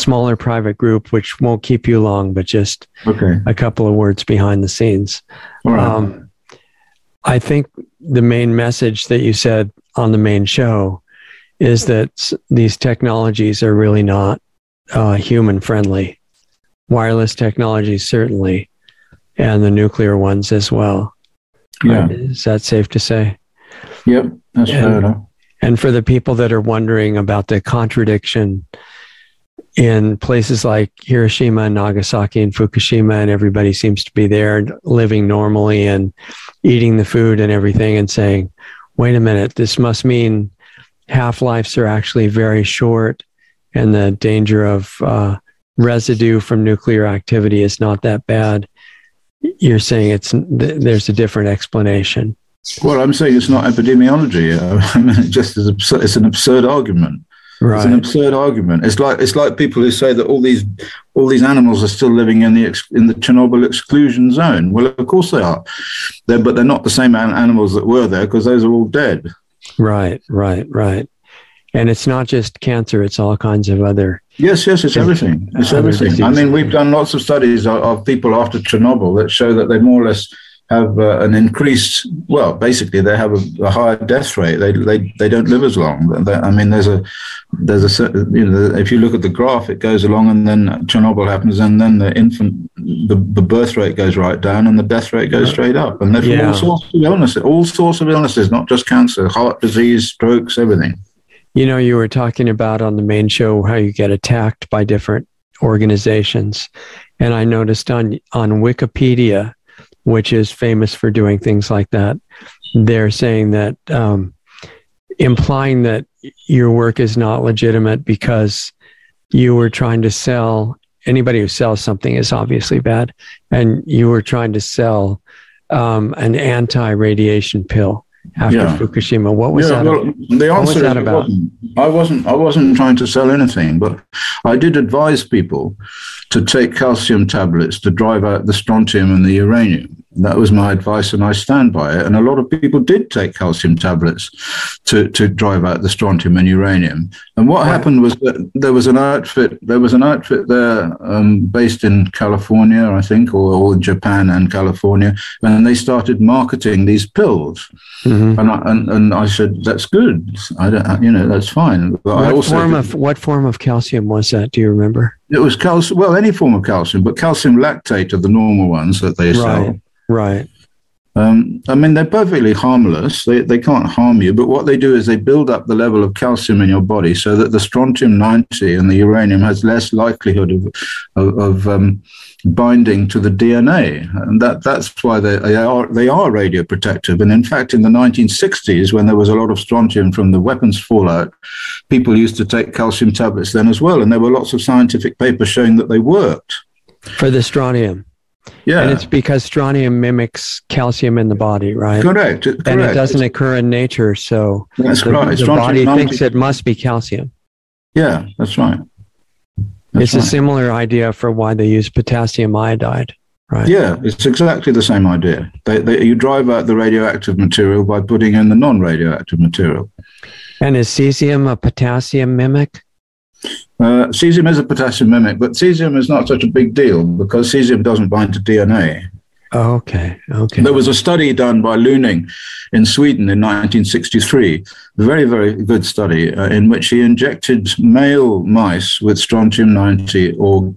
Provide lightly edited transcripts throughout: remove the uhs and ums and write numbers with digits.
smaller private group, which won't keep you long, but just a couple of words behind the scenes. All right. I think the main message that you said on the main show is that these technologies are really not human friendly. Wireless technologies, certainly, and the nuclear ones as well. Yeah. Is that safe to say? Yep, that's fair enough. And for the people that are wondering about the contradiction in places like Hiroshima and Nagasaki and Fukushima, and everybody seems to be there living normally and eating the food and everything and saying, wait a minute, this must mean half-lives are actually very short and the danger of residue from nuclear activity is not that bad. You're saying there's a different explanation. Well, I'm saying it's not epidemiology. I mean, it's an absurd argument. Right. It's an absurd argument. It's like people who say that all these animals are still living in the Chernobyl exclusion zone. Well, of course they are, but they're not the same animals that were there because those are all dead. Right. And it's not just cancer; it's all kinds of other. Yes, it's everything. It's everything. I mean, we've done lots of studies of people after Chernobyl that show that they more or less have an increased, well, basically they have a higher death rate. They don't live as long. I mean, there's a certain, if you look at the graph, it goes along, and then Chernobyl happens, and then the birth rate goes right down, and the death rate goes straight up. And they're from all sorts of illnesses, not just cancer, heart disease, strokes, everything. You were talking about on the main show how you get attacked by different organizations, and I noticed on Wikipedia, which is famous for doing things like that, they're saying that, implying that your work is not legitimate because you were trying to sell, anybody who sells something is obviously bad, and you were trying to sell an anti-radiation pill after Fukushima. What was that? Well, the answer is about? I wasn't trying to sell anything, but I did advise people to take calcium tablets to drive out the strontium and the uranium. That was my advice, and I stand by it. And a lot of people did take calcium tablets to drive out the strontium and uranium. And what happened was that there was an outfit there based in California, I think, or Japan and California, and they started marketing these pills. Mm-hmm. And I said, that's good. That's fine. But what form of calcium was that? Do you remember? It was calcium. Well, any form of calcium, but calcium lactate are the normal ones that they sell. Right. I mean, they're perfectly harmless. They can't harm you. But what they do is they build up the level of calcium in your body so that the strontium-90 and the uranium has less likelihood of binding to the DNA. And that's why they are radioprotective. And in fact, in the 1960s, when there was a lot of strontium from the weapons fallout, people used to take calcium tablets then as well. And there were lots of scientific papers showing that they worked. For the strontium. Yeah. And it's because strontium mimics calcium in the body, right? Correct. And it doesn't occur in nature, so that's right. The body thinks it must be calcium. Yeah, that's right. It's a similar idea for why they use potassium iodide, right? Yeah, it's exactly the same idea. You drive out the radioactive material by putting in the non-radioactive material. And is cesium a potassium mimic? Cesium is a potassium mimic, but cesium is not such a big deal because cesium doesn't bind to DNA. Oh, okay. There was a study done by Luning in Sweden in 1963, a very, very good study, in which he injected male mice with strontium-90 or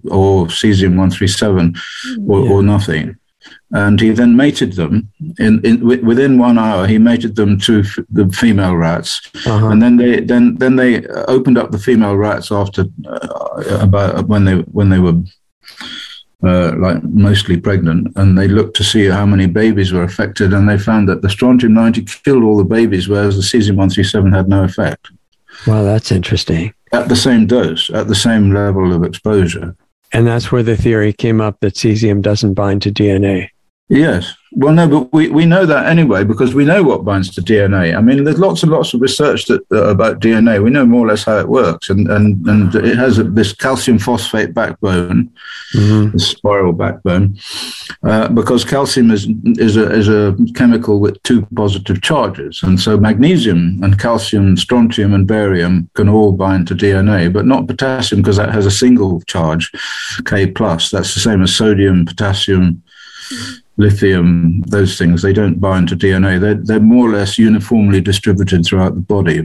cesium-137 or nothing. And he then mated them. Within 1 hour, he mated them to the female rats, and then they opened up the female rats after about when they were like mostly pregnant, and they looked to see how many babies were affected, and they found that the strontium-90 killed all the babies, whereas the cesium-137 had no effect. Wow, that's interesting. At the same dose, at the same level of exposure. And that's where the theory came up that cesium doesn't bind to DNA. Yes. Well, no, but we know that anyway because we know what binds to DNA. I mean, there's lots and lots of research about DNA. We know more or less how it works, and it has this calcium phosphate backbone, the spiral backbone, because calcium is a chemical with two positive charges, and so magnesium and calcium, strontium and barium can all bind to DNA, but not potassium because that has a single charge, K+. That's the same as sodium, potassium, lithium, those things. They don't bind to DNA. They're more or less uniformly distributed throughout the body.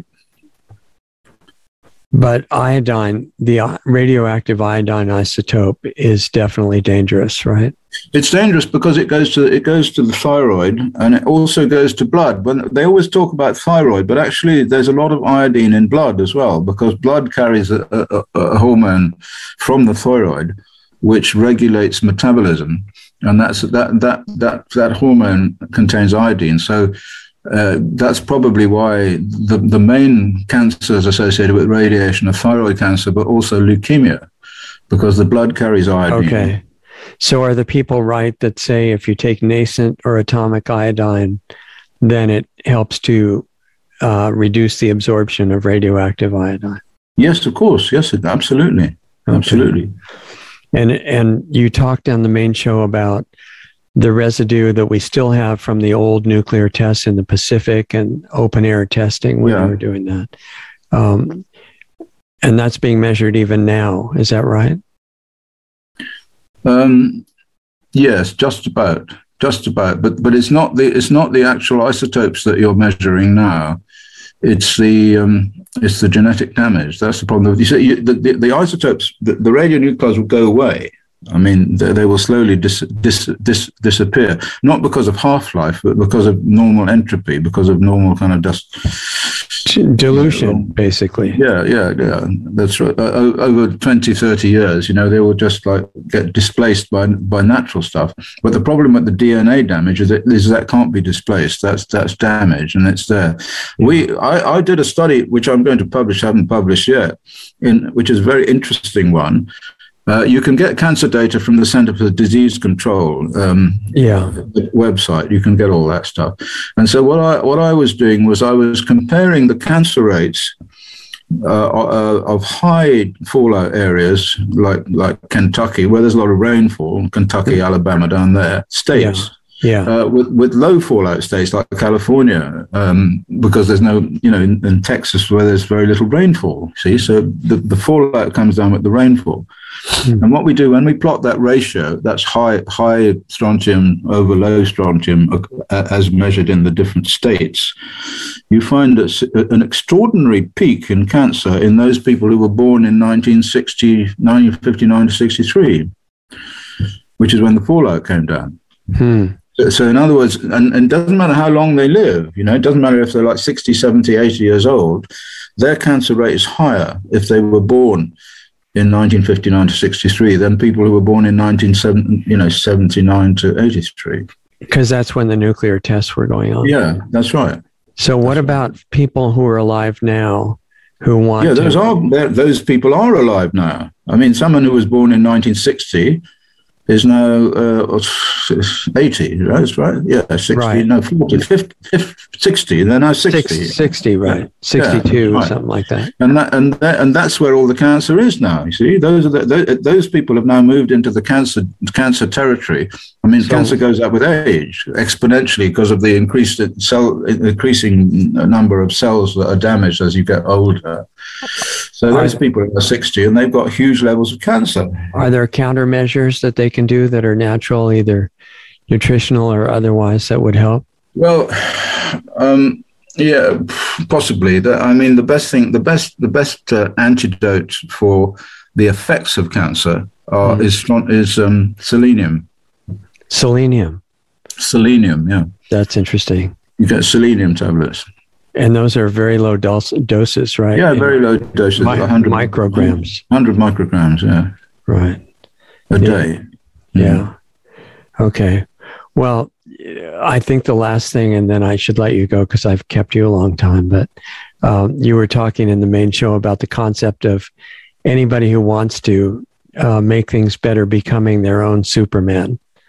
But iodine, the radioactive iodine isotope, is definitely dangerous, right? It's dangerous because it goes to the thyroid, and it also goes to blood. When they always talk about thyroid, but actually there's a lot of iodine in blood as well, because blood carries a hormone from the thyroid which regulates metabolism. And that hormone contains iodine. So that's probably why the main cancers associated with radiation are thyroid cancer, but also leukemia, because the blood carries iodine. Okay. So are the people right that say if you take nascent or atomic iodine, then it helps to reduce the absorption of radioactive iodine? Yes, of course. Yes, absolutely. Okay. Absolutely. And you talked on the main show about the residue that we still have from the old nuclear tests in the Pacific and open air testing when you were doing that. And that's being measured even now. Is that right? Yes, just about. But it's not the actual isotopes that you're measuring now. It's the genetic damage. That's the problem. You say the isotopes, the radionuclides will go away. I mean, they will slowly disappear, not because of half-life, but because of normal entropy, because of normal kind of dust dilution, basically. Yeah. That's right. Over 20, 30 years, they will just like get displaced by natural stuff. But the problem with the DNA damage is that can't be displaced. That's damage, and it's there. I did a study which I'm going to publish, haven't published yet, which is a very interesting one. You can get cancer data from the Center for Disease Control website. You can get all that stuff. And so what I was doing was I was comparing the cancer rates of high fallout areas like Kentucky, where there's a lot of rainfall, Kentucky, Alabama, down there, states. With low fallout states like California, because there's no, in Texas where there's very little rainfall. See, so the fallout comes down with the rainfall. And what we do when we plot that ratio, that's high strontium over low strontium as measured in the different states, you find an extraordinary peak in cancer in those people who were born in 1959 to 63, which is when the fallout came down. So in other words, and it doesn't matter how long they live, it doesn't matter if they're like 60, 70, 80 years old, their cancer rate is higher if they were born in 1959 to 63 than people who were born in 1979 to 83. Because that's when the nuclear tests were going on. Yeah, that's right. So what about people who are alive now who want those people are alive now. I mean, someone who was born in 1960 is now 80, right? That's right. Yeah, 60, right. No, 40, 50, 60. They're now 60. 60, right. 62, right. Something like that. And that's where all the cancer is now, you see. Those people have now moved into the cancer territory. I mean, cancer goes up with age exponentially because of the increasing number of cells that are damaged as you get older. So those people are 60 and they've got huge levels of cancer. Are there countermeasures that they can do that are natural, either nutritional or otherwise, that would help? Well, yeah, possibly. I mean, the best antidote for the effects of cancer is selenium. Selenium, yeah. That's interesting. You get selenium tablets. And those are very low doses, right? Yeah, very low doses. 100 micrograms. 100 micrograms, yeah. Right. A day. Yeah. Okay. Well, I think the last thing, and then I should let you go because I've kept you a long time, but you were talking in the main show about the concept of anybody who wants to make things better becoming their own Superman.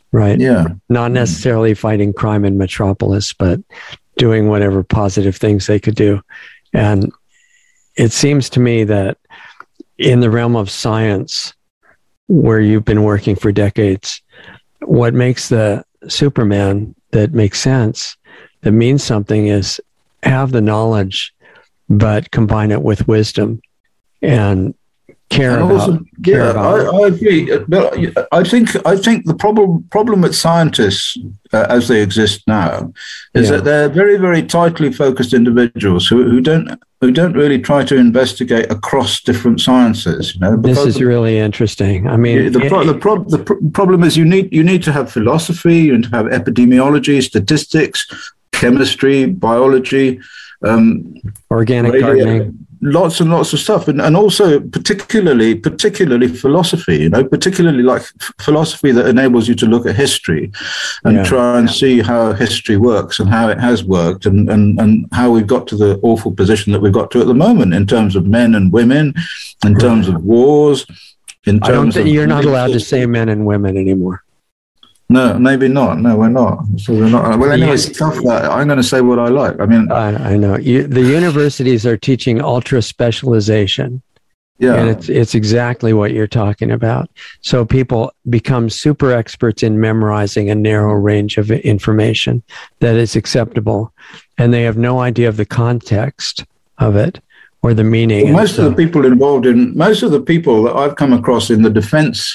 right? Yeah. Not necessarily fighting crime in Metropolis, but doing whatever positive things they could do. And it seems to me that in the realm of science, where you've been working for decades, what makes the Superman that makes sense, that means something, is have the knowledge, but combine it with wisdom and care about. I agree. I think the problem with scientists as they exist now is that they're very, very tightly focused individuals who don't really try to investigate across different sciences. This is really interesting. I mean, the problem is you need to have philosophy, you need to have epidemiology, statistics, chemistry, biology, organic gardening. Lots and lots of stuff, and also particularly philosophy. Particularly like philosophy that enables you to look at history and try and see how history works and how it has worked, and how we've got to the awful position that we've got to at the moment in terms of men and women, in terms of wars. You're not allowed to say men and women anymore. No, maybe not. No, we're not. So we're not. Well, anyway, stuff that I'm going to say what I like. I mean, I know the universities are teaching ultra specialization. Yeah, and it's exactly what you're talking about. So people become super experts in memorizing a narrow range of information that is acceptable, and they have no idea of the context of it or the meaning. Well, most of the people that I've come across in the defense.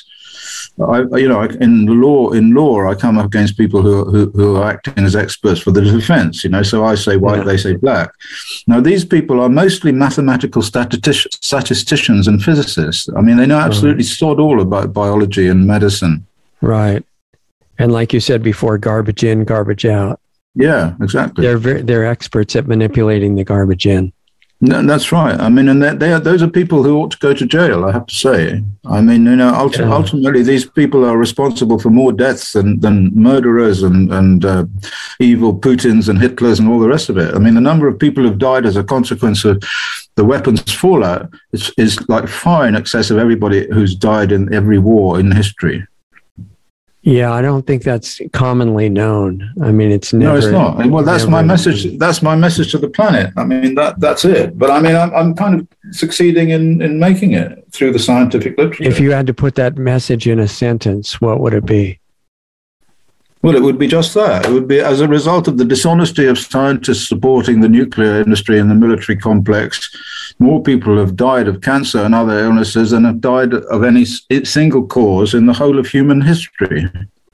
In law, I come up against people who are acting as experts for the defense. So I say white, they say black. Now these people are mostly mathematical statisticians and physicists. I mean, they know absolutely sod all about biology and medicine. Right, and like you said before, garbage in, garbage out. Yeah, exactly. They're experts at manipulating the garbage in. No, that's right. I mean, and those are people who ought to go to jail, I have to say. I mean, ultimately, these people are responsible for more deaths than murderers and evil Putins and Hitlers and all the rest of it. I mean, the number of people who've died as a consequence of the weapons fallout is like far in excess of everybody who's died in every war in history. Yeah, I don't think that's commonly known. I mean, it's never. No, it's not. Well, that's my message. That's my message to the planet. I mean, that's it. But I mean, I'm kind of succeeding in making it through the scientific literature. If you had to put that message in a sentence, what would it be? Well, it would be just that. It would be as a result of the dishonesty of scientists supporting the nuclear industry and the military complex. More people have died of cancer and other illnesses than have died of any single cause in the whole of human history.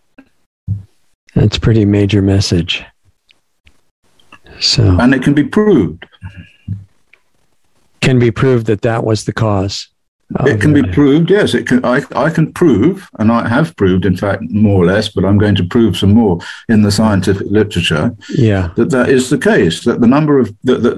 That's a pretty major message. And it can be proved. Can be proved that was the cause. It can be proved, yes. It can. I can prove, and I have proved, in fact, more or less, but I'm going to prove some more in the scientific literature. Yeah, that is the case. That the number of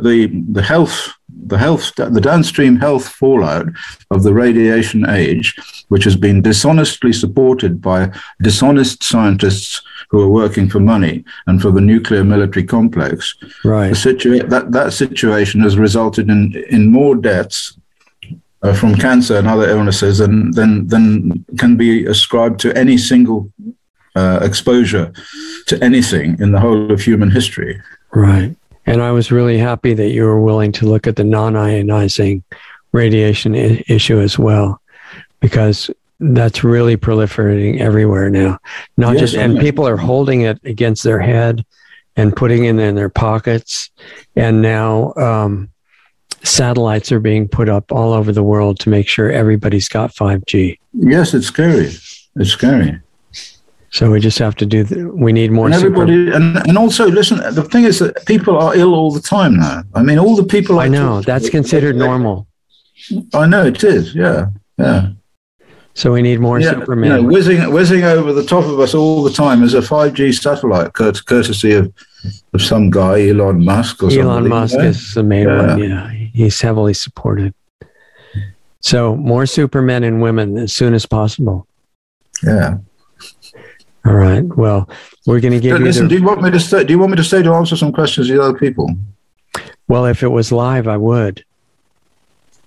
the downstream health fallout of the radiation age, which has been dishonestly supported by dishonest scientists who are working for money and for the nuclear military complex. Right. That situation has resulted in more deaths from cancer and other illnesses than can be ascribed to any single exposure to anything in the whole of human history. Right. And I was really happy that you were willing to look at the non-ionizing radiation issue as well, because that's really proliferating everywhere now. And people are holding it against their head and putting it in their pockets. And now satellites are being put up all over the world to make sure everybody's got 5G. Yes, it's scary. It's scary. So we just have to we need more. And everybody, and also, listen, the thing is that people are ill all the time now. I mean, all the people I know, that's considered normal. I know it is, yeah. So we need more Superman. Whizzing over the top of us all the time is a 5G satellite, courtesy of some guy, Elon Musk or something. Elon Musk is the main one, yeah. He's heavily supported. So more Supermen and women as soon as possible. Yeah. All right. Well, we're going to give you. Listen, do you want me to stay? Do you want me to stay to answer some questions of the other people? Well, if it was live, I would.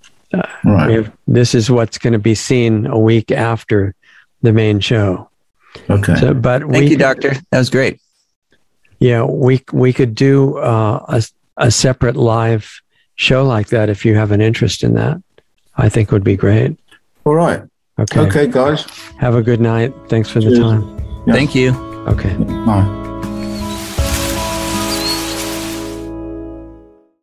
Right. This is what's going to be seen a week after the main show. Okay. So, but Thank you, Doctor. That was great. Yeah, we could do a separate live show like that if you have an interest in that. I think would be great. All right. Okay. Okay, guys. Have a good night. Thanks for the Cheers. time. Yeah. Thank you. Okay. Bye.